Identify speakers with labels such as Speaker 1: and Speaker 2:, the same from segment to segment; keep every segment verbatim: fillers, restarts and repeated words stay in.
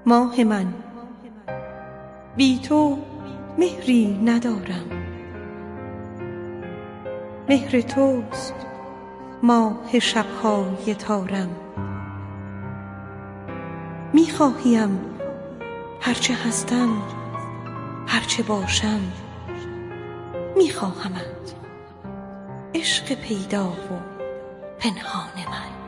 Speaker 1: ماه من، بی تو مهری ندارم. مهر توست ماه شبهای تارم. میخواهیم هرچه هستم، هرچه باشم، میخواهمت عشق پیدا و پنهان من.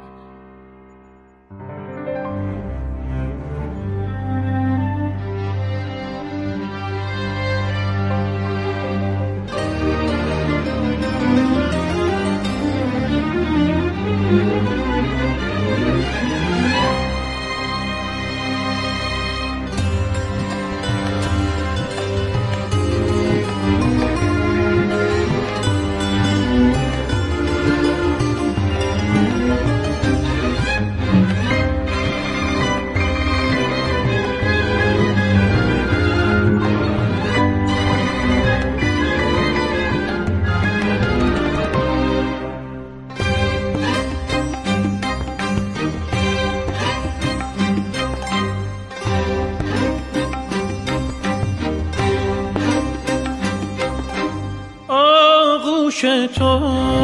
Speaker 2: آغوش تو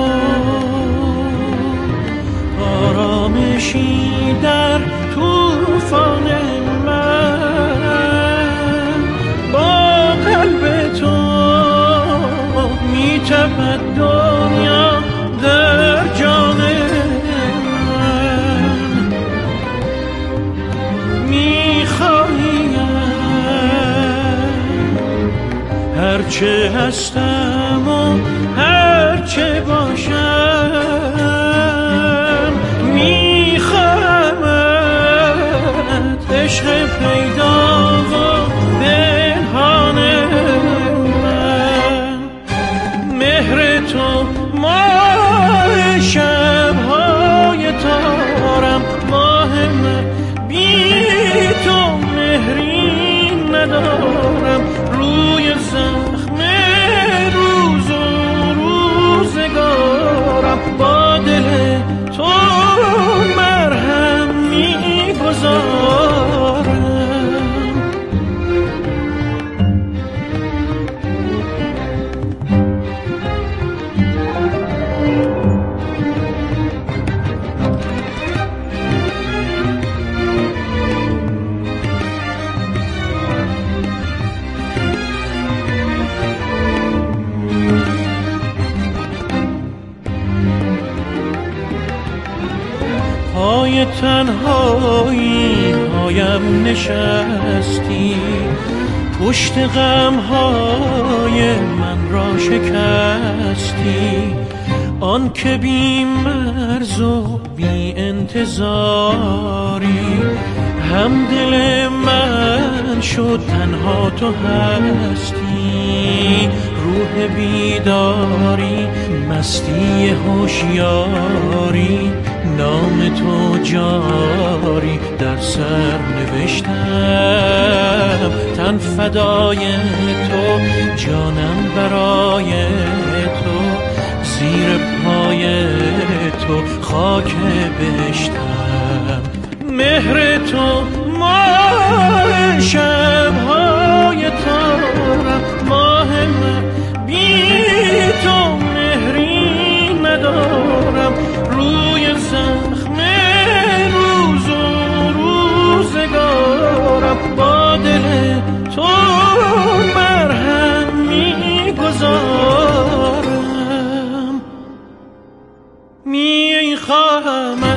Speaker 2: آرامشی در طوفان من، با قلب تو می‌تپد دنیا در جان من. می‌خواهیم هرچه هستم و هرچه باشم، میخواهمت عشق پیدا و پنهان من. مهر تو ماه شبهای تارم. ماه من، بی تو مهری ندارم. روی زخم روز و روزگارم، با دل تو مرهم می‌گذارم. پای تنهایی هایم نشستی، پشت غمهای من را شکستی. آن که بی مرز و بی انتظاری، هم دل من شد تنها تو هستی. روح بیداری، مستی هوشیاری، نام تو جاری در سر نوشتم. تن فدای تو، جانم برای تو، زیر پای تو خاک بهشتم. مهر تو ماه شبهای تارم. ماه من، بی تو مهری ندارم. روی زخم روز و روزگارم، با دل تو مرهم می‌گذارم. می‌خواهم